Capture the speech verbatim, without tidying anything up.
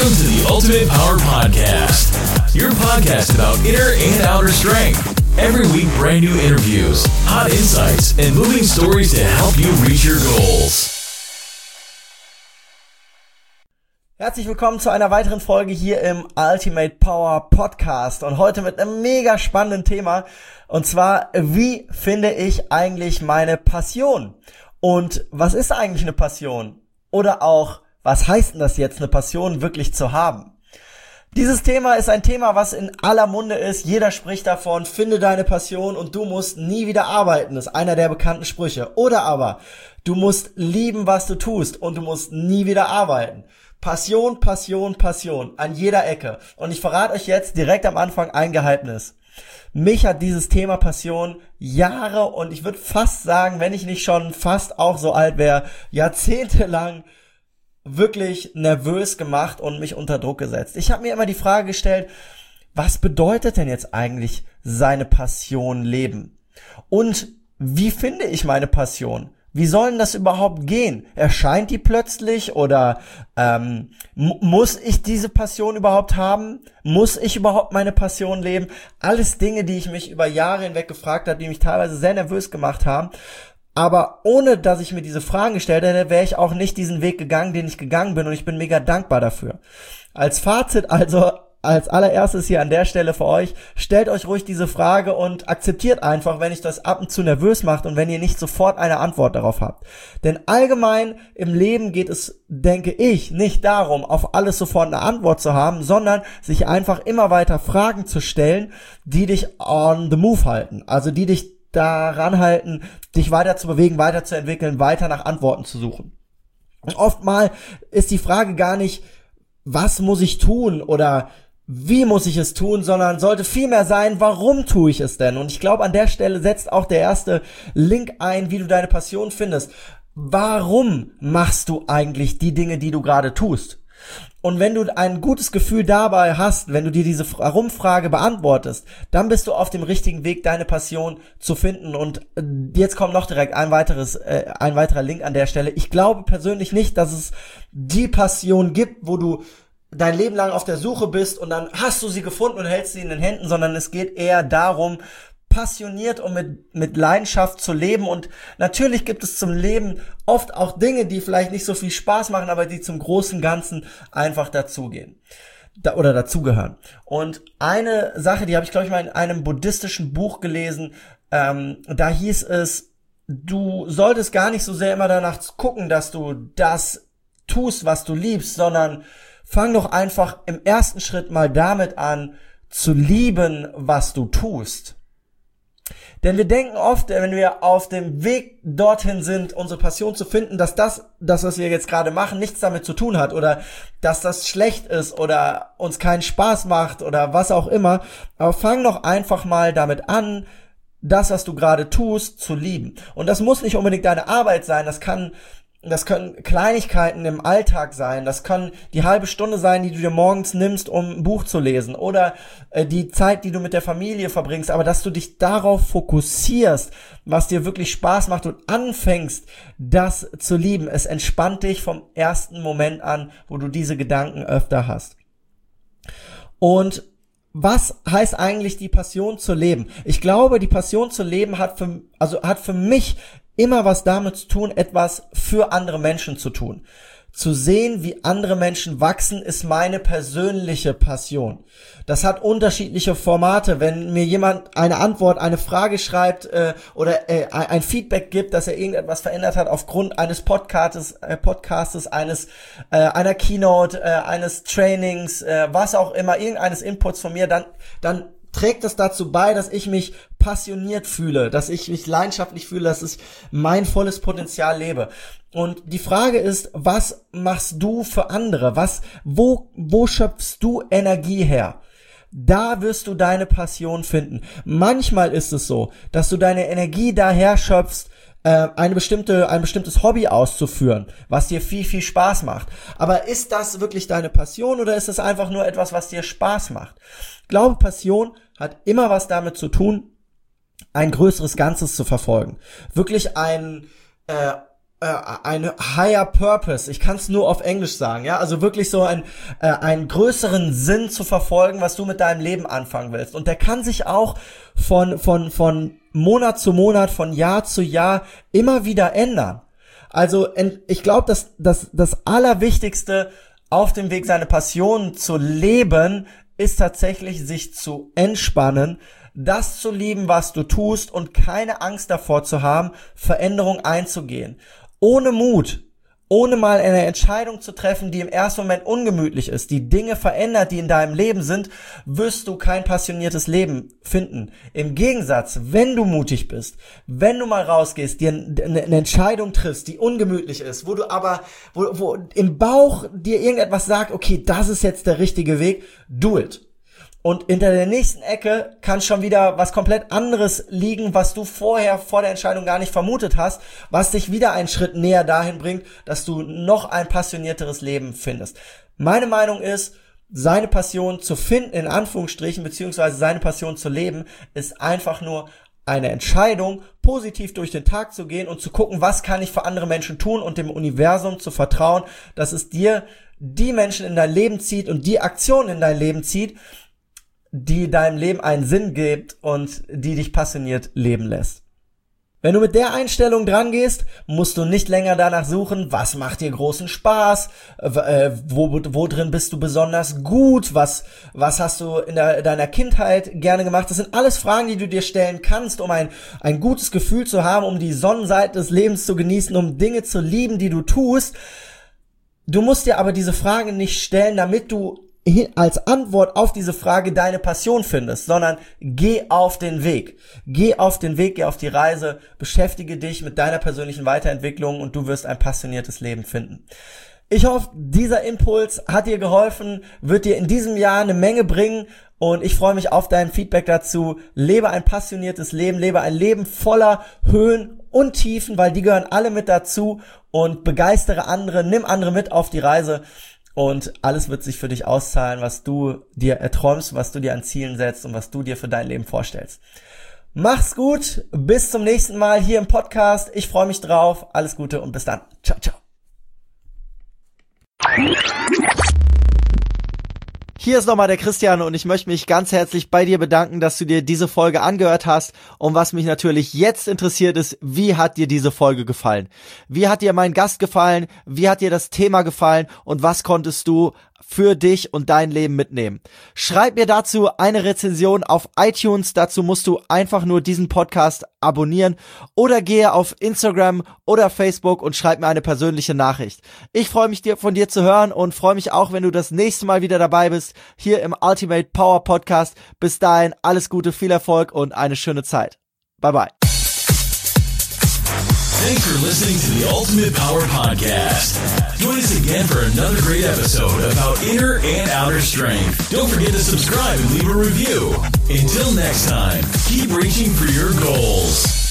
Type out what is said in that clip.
Welcome to the Ultimate Power Podcast, your podcast about inner and outer strength. Every week, brand new interviews, hot insights, and moving stories to help you reach your goals. Herzlich willkommen zu einer weiteren Folge hier im Ultimate Power Podcast und heute mit einem mega spannenden Thema, und zwar, wie finde ich eigentlich meine Passion? Und was ist eigentlich eine Passion? Oder auch, was heißt denn das jetzt, eine Passion wirklich zu haben? Dieses Thema ist ein Thema, was in aller Munde ist. Jeder spricht davon, finde deine Passion und du musst nie wieder arbeiten. Das ist einer der bekannten Sprüche. Oder aber, du musst lieben, was du tust und du musst nie wieder arbeiten. Passion, Passion, Passion an jeder Ecke. Und ich verrate euch jetzt direkt am Anfang ein Geheimnis. Mich hat dieses Thema Passion Jahre und ich würde fast sagen, wenn ich nicht schon fast auch so alt wäre, jahrzehntelang wirklich nervös gemacht und mich unter Druck gesetzt. Ich habe mir immer die Frage gestellt, was bedeutet denn jetzt eigentlich seine Passion leben? Und wie finde ich meine Passion? Wie soll denn das überhaupt gehen? Erscheint die plötzlich oder ähm, m- muss ich diese Passion überhaupt haben? Muss ich überhaupt meine Passion leben? Alles Dinge, die ich mich über Jahre hinweg gefragt habe, die mich teilweise sehr nervös gemacht haben. Aber ohne, dass ich mir diese Fragen gestellt hätte, wäre ich auch nicht diesen Weg gegangen, den ich gegangen bin, und ich bin mega dankbar dafür. Als Fazit also, als allererstes hier an der Stelle für euch, stellt euch ruhig diese Frage und akzeptiert einfach, wenn euch das ab und zu nervös macht und wenn ihr nicht sofort eine Antwort darauf habt. Denn allgemein im Leben geht es, denke ich, nicht darum, auf alles sofort eine Antwort zu haben, sondern sich einfach immer weiter Fragen zu stellen, die dich on the move halten, also die dich daran halten, dich weiter zu bewegen, weiterzuentwickeln, weiter nach Antworten zu suchen. Und oftmal ist die Frage gar nicht, was muss ich tun oder wie muss ich es tun, sondern sollte vielmehr sein, warum tue ich es denn? Und ich glaube, an der Stelle setzt auch der erste Link ein, wie du deine Passion findest. Warum machst du eigentlich die Dinge, die du gerade tust? Und wenn du ein gutes Gefühl dabei hast, wenn du dir diese Warum-Frage beantwortest, dann bist du auf dem richtigen Weg, deine Passion zu finden. Und jetzt kommt noch direkt ein weiteres, äh, ein weiterer Link an der Stelle. Ich glaube persönlich nicht, dass es die Passion gibt, wo du dein Leben lang auf der Suche bist und dann hast du sie gefunden und hältst sie in den Händen, sondern es geht eher darum, passioniert und mit mit Leidenschaft zu leben. Und natürlich gibt es zum Leben oft auch Dinge, die vielleicht nicht so viel Spaß machen, aber die zum großen Ganzen einfach dazugehen da, oder dazugehören. Und eine Sache, die habe ich, glaube ich, mal in einem buddhistischen Buch gelesen, ähm, da hieß es, du solltest gar nicht so sehr immer danach gucken, dass du das tust, was du liebst, sondern fang doch einfach im ersten Schritt mal damit an, zu lieben, was du tust. Denn wir denken oft, wenn wir auf dem Weg dorthin sind, unsere Passion zu finden, dass das, das, was wir jetzt gerade machen, nichts damit zu tun hat oder dass das schlecht ist oder uns keinen Spaß macht oder was auch immer. Aber fang doch einfach mal damit an, das, was du gerade tust, zu lieben. Und das muss nicht unbedingt deine Arbeit sein, das kann Das können Kleinigkeiten im Alltag sein, das kann die halbe Stunde sein, die du dir morgens nimmst, um ein Buch zu lesen, oder äh, die Zeit, die du mit der Familie verbringst, aber dass du dich darauf fokussierst, was dir wirklich Spaß macht und anfängst, das zu lieben. Es entspannt dich vom ersten Moment an, wo du diese Gedanken öfter hast. Und was heißt eigentlich die Passion zu leben? Ich glaube, die Passion zu leben hat für, also hat für mich immer was damit zu tun, etwas für andere Menschen zu tun. Zu sehen, wie andere Menschen wachsen, ist meine persönliche Passion. Das hat unterschiedliche Formate. Wenn mir jemand eine Antwort, eine Frage schreibt äh, oder äh, ein Feedback gibt, dass er irgendetwas verändert hat aufgrund eines Podcastes, äh, Podcastes eines äh, einer Keynote, äh, eines Trainings, äh, was auch immer, irgendeines Inputs von mir, dann dann trägt es dazu bei, dass ich mich passioniert fühle, dass ich mich leidenschaftlich fühle, dass ich mein volles Potenzial lebe. Und die Frage ist, was machst du für andere? Was, wo, wo schöpfst du Energie her? Da wirst du deine Passion finden. Manchmal ist es so, dass du deine Energie daher schöpfst, eine bestimmte, ein bestimmtes Hobby auszuführen, was dir viel, viel Spaß macht. Aber ist das wirklich deine Passion oder ist es einfach nur etwas, was dir Spaß macht? Ich glaube, Passion hat immer was damit zu tun, ein größeres Ganzes zu verfolgen. Wirklich ein, äh, äh, ein higher purpose. Ich kann es nur auf Englisch sagen, ja, also wirklich so ein äh, einen größeren Sinn zu verfolgen, was du mit deinem Leben anfangen willst. Und der kann sich auch von von von Monat zu Monat, von Jahr zu Jahr immer wieder ändern. Also ich glaube, dass dass das Allerwichtigste auf dem Weg, seine Passion zu leben, ist tatsächlich, sich zu entspannen, das zu lieben, was du tust und keine Angst davor zu haben, Veränderung einzugehen. Ohne Mut, ohne mal eine Entscheidung zu treffen, die im ersten Moment ungemütlich ist, die Dinge verändert, die in deinem Leben sind, wirst du kein passioniertes Leben finden. Im Gegensatz, wenn du mutig bist, wenn du mal rausgehst, dir eine Entscheidung triffst, die ungemütlich ist, wo du aber, wo, wo im Bauch dir irgendetwas sagt, okay, das ist jetzt der richtige Weg, do it. Und hinter der nächsten Ecke kann schon wieder was komplett anderes liegen, was du vorher vor der Entscheidung gar nicht vermutet hast, was dich wieder einen Schritt näher dahin bringt, dass du noch ein passionierteres Leben findest. Meine Meinung ist, seine Passion zu finden, in Anführungsstrichen, beziehungsweise seine Passion zu leben, ist einfach nur eine Entscheidung, positiv durch den Tag zu gehen und zu gucken, was kann ich für andere Menschen tun und dem Universum zu vertrauen, dass es dir die Menschen in dein Leben zieht und die Aktionen in dein Leben zieht, die deinem Leben einen Sinn gibt und die dich passioniert leben lässt. Wenn du mit der Einstellung dran gehst, musst du nicht länger danach suchen, was macht dir großen Spaß, äh, wo, wo drin bist du besonders gut, was, was hast du in der, deiner Kindheit gerne gemacht. Das sind alles Fragen, die du dir stellen kannst, um ein, ein gutes Gefühl zu haben, um die Sonnenseite des Lebens zu genießen, um Dinge zu lieben, die du tust. Du musst dir aber diese Fragen nicht stellen, damit du als Antwort auf diese Frage deine Passion findest, sondern geh auf den Weg. Geh auf den Weg, geh auf die Reise, beschäftige dich mit deiner persönlichen Weiterentwicklung und du wirst ein passioniertes Leben finden. Ich hoffe, dieser Impuls hat dir geholfen, wird dir in diesem Jahr eine Menge bringen und ich freue mich auf dein Feedback dazu. Lebe ein passioniertes Leben, lebe ein Leben voller Höhen und Tiefen, weil die gehören alle mit dazu und begeistere andere, nimm andere mit auf die Reise. Und alles wird sich für dich auszahlen, was du dir erträumst, was du dir an Zielen setzt und was du dir für dein Leben vorstellst. Mach's gut, bis zum nächsten Mal hier im Podcast. Ich freue mich drauf. Alles Gute und bis dann. Ciao, ciao. Hier ist nochmal der Christian und ich möchte mich ganz herzlich bei dir bedanken, dass du dir diese Folge angehört hast. Und was mich natürlich jetzt interessiert ist, wie hat dir diese Folge gefallen? Wie hat dir mein Gast gefallen? Wie hat dir das Thema gefallen? Und was konntest du für dich und dein Leben mitnehmen? Schreib mir dazu eine Rezension auf iTunes. Dazu musst du einfach nur diesen Podcast abonnieren oder gehe auf Instagram oder Facebook und schreib mir eine persönliche Nachricht. Ich freue mich, dir von dir zu hören und freue mich auch, wenn du das nächste Mal wieder dabei bist, hier im Ultimate Power Podcast. Bis dahin, alles Gute, viel Erfolg und eine schöne Zeit. Bye bye. Thanks for listening to the Ultimate Power Podcast. Join us again for another great episode about inner and outer strength. Don't forget to subscribe and leave a review. Until next time, keep reaching for your goals.